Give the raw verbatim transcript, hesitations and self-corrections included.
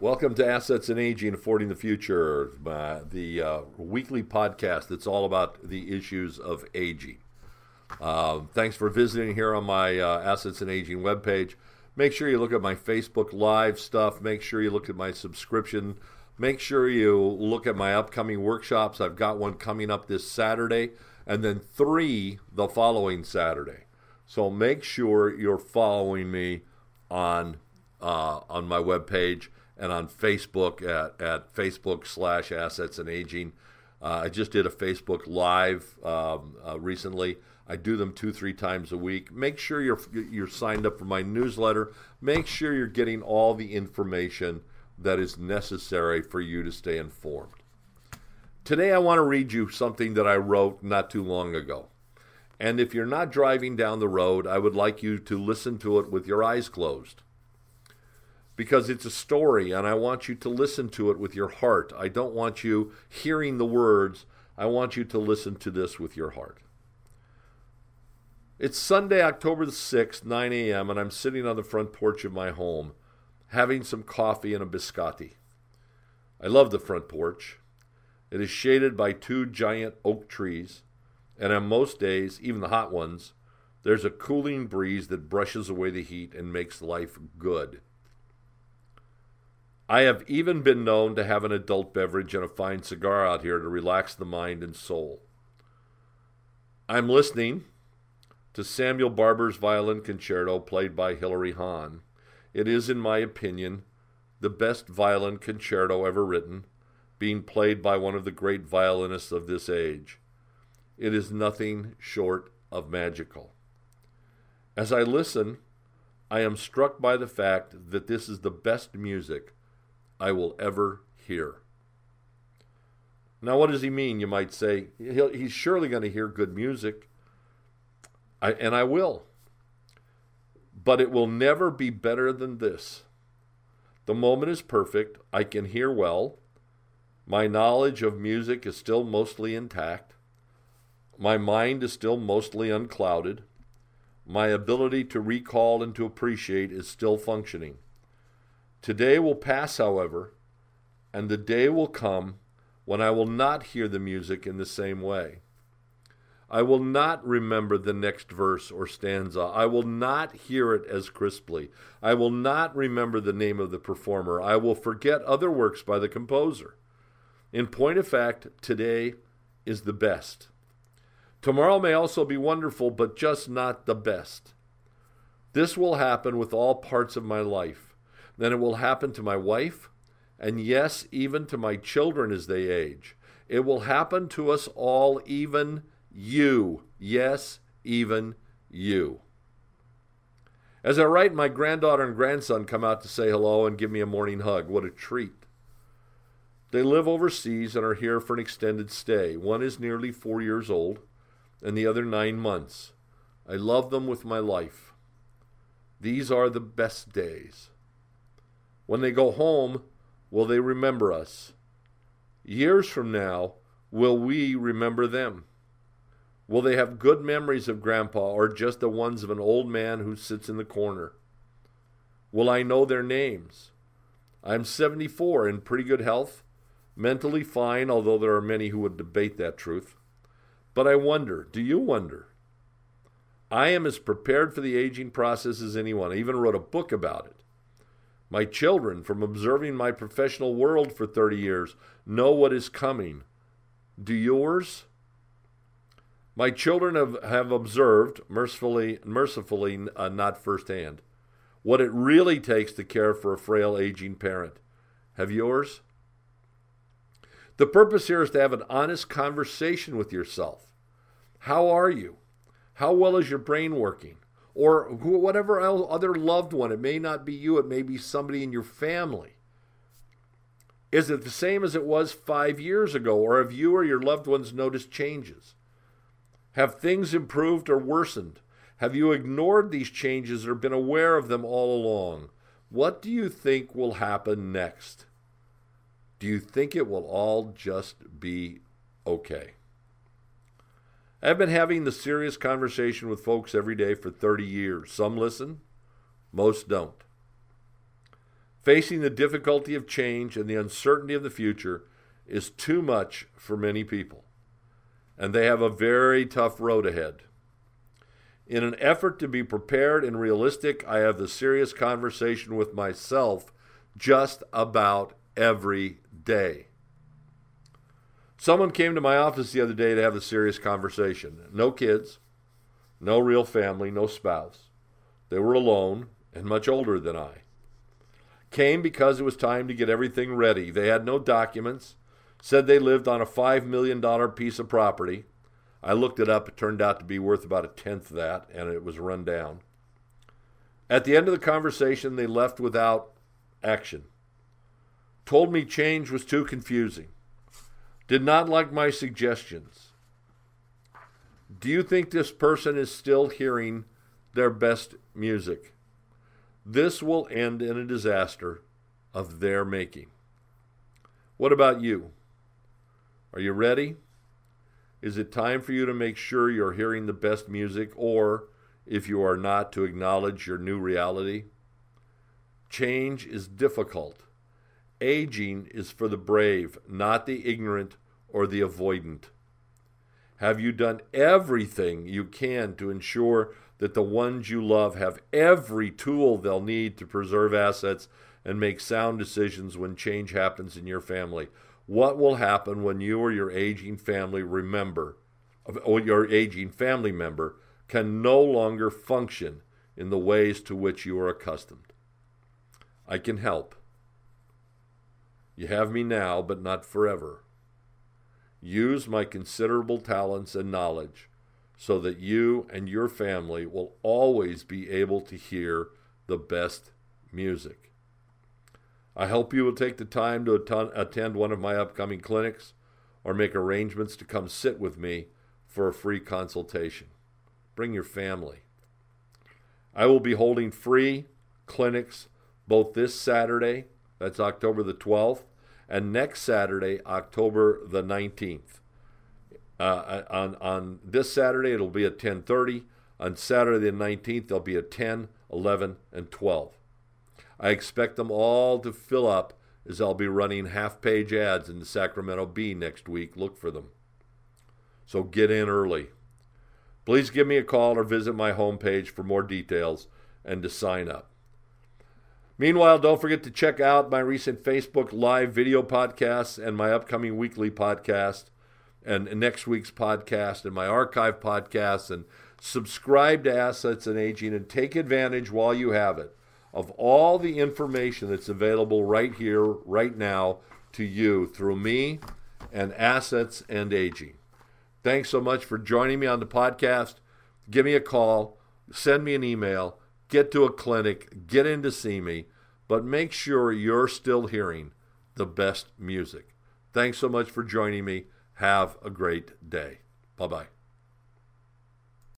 Welcome to Assets and Aging, Affording the Future, uh, the uh, weekly podcast that's all about the issues of aging. Uh, thanks for visiting here on my uh, Assets and Aging webpage. Make sure you look at my Facebook Live stuff. Make sure you look at my subscription. Make sure you look at my upcoming workshops. I've got one coming up this Saturday and then three the following Saturday. So make sure you're following me on uh, on my webpage and on Facebook at, at Facebook slash Assets and Aging. Uh, I just did a Facebook Live um, uh, recently. I do them two, three times a week. Make sure you're you're signed up for my newsletter. Make sure you're getting all the information that is necessary for you to stay informed. Today I want to read you something that I wrote not too long ago. And if you're not driving down the road, I would like you to listen to it with your eyes closed. Because it's a story, and I want you to listen to it with your heart. I don't want you hearing the words. I want you to listen to this with your heart. It's Sunday, October the sixth, nine a.m., and I'm sitting on the front porch of my home, having some coffee and a biscotti. I love the front porch. It is shaded by two giant oak trees, and on most days, even the hot ones, there's a cooling breeze that brushes away the heat and makes life good. I have even been known to have an adult beverage and a fine cigar out here to relax the mind and soul. I'm listening to Samuel Barber's violin concerto played by Hilary Hahn. It is, in my opinion, the best violin concerto ever written, being played by one of the great violinists of this age. It is nothing short of magical. As I listen, I am struck by the fact that this is the best music I will ever hear. Now, what does he mean, you might say? He'll, he's surely going to hear good music, I, and I will. But it will never be better than this. The moment is perfect. I can hear well. My knowledge of music is still mostly intact. My mind is still mostly unclouded. My ability to recall and to appreciate is still functioning. Today will pass, however, and the day will come when I will not hear the music in the same way. I will not remember the next verse or stanza. I will not hear it as crisply. I will not remember the name of the performer. I will forget other works by the composer. In point of fact, today is the best. Tomorrow may also be wonderful, but just not the best. This will happen with all parts of my life. Then it will happen to my wife, and yes, even to my children as they age. It will happen to us all, even you. Yes, even you. As I write, my granddaughter and grandson come out to say hello and give me a morning hug. What a treat. They live overseas and are here for an extended stay. One is nearly four years old, and the other nine months. I love them with my life. These are the best days. When they go home, will they remember us? Years from now, will we remember them? Will they have good memories of Grandpa or just the ones of an old man who sits in the corner? Will I know their names? I'm seventy-four, in pretty good health, mentally fine, although there are many who would debate that truth. But I wonder, do you wonder? I am as prepared for the aging process as anyone. I even wrote a book about it. My children, from observing my professional world for thirty years, know what is coming. Do yours? My children have, have observed, mercifully, mercifully uh, not firsthand, what it really takes to care for a frail aging parent. Have yours? The purpose here is to have an honest conversation with yourself. How are you? How well is your brain working? Or whatever other loved one. It may not be you. It may be somebody in your family. Is it the same as it was five years ago? Or have you or your loved ones noticed changes? Have things improved or worsened? Have you ignored these changes or been aware of them all along? What do you think will happen next? Do you think it will all just be okay? I've been having the serious conversation with folks every day for thirty years. Some listen, most don't. Facing the difficulty of change and the uncertainty of the future is too much for many people, and they have a very tough road ahead. In an effort to be prepared and realistic, I have the serious conversation with myself just about every day. Someone came to my office the other day to have a serious conversation. No kids, no real family, no spouse. They were alone and much older than I. Came because it was time to get everything ready. They had no documents, said they lived on a five million dollars piece of property. I looked it up. It turned out to be worth about a tenth of that, and it was run down. At the end of the conversation, they left without action. Told me change was too confusing. Did not like my suggestions. Do you think this person is still hearing their best music? This will end in a disaster of their making. What about you? Are you ready? Is it time for you to make sure you're hearing the best music, or, if you are not, to acknowledge your new reality? Change is difficult. Aging is for the brave, not the ignorant or the avoidant. Have you done everything you can to ensure that the ones you love have every tool they'll need to preserve assets and make sound decisions when change happens in your family? What will happen when you or your aging family remember, or your aging family member can no longer function in the ways to which you are accustomed? I can help. You have me now, but not forever. Use my considerable talents and knowledge so that you and your family will always be able to hear the best music. I hope you will take the time to attend one of my upcoming clinics or make arrangements to come sit with me for a free consultation. Bring your family. I will be holding free clinics both this Saturday, that's October the twelfth, and next Saturday, October the nineteenth. Uh, on, on this Saturday, it'll be at ten thirty. On Saturday the nineteenth, they'll be at ten, eleven, and twelve. I expect them all to fill up, as I'll be running half-page ads in the Sacramento Bee next week. Look for them. So get in early. Please give me a call or visit my homepage for more details and to sign up. Meanwhile, don't forget to check out my recent Facebook live video podcasts and my upcoming weekly podcast and next week's podcast and my archive podcasts, and subscribe to Assets and Aging and take advantage while you have it of all the information that's available right here, right now to you through me and Assets and Aging. Thanks so much for joining me on the podcast. Give me a call, send me an email, get to a clinic, get in to see me, but make sure you're still hearing the best music. Thanks so much for joining me. Have a great day. Bye-bye.